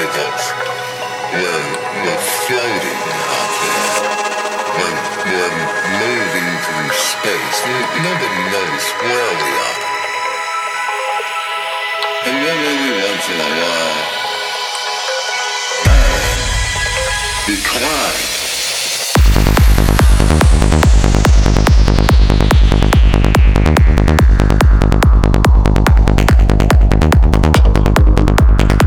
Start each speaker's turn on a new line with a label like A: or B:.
A: because you're floating up there. You're moving through space. Nobody knows where we are. And then every once in a while, you climb.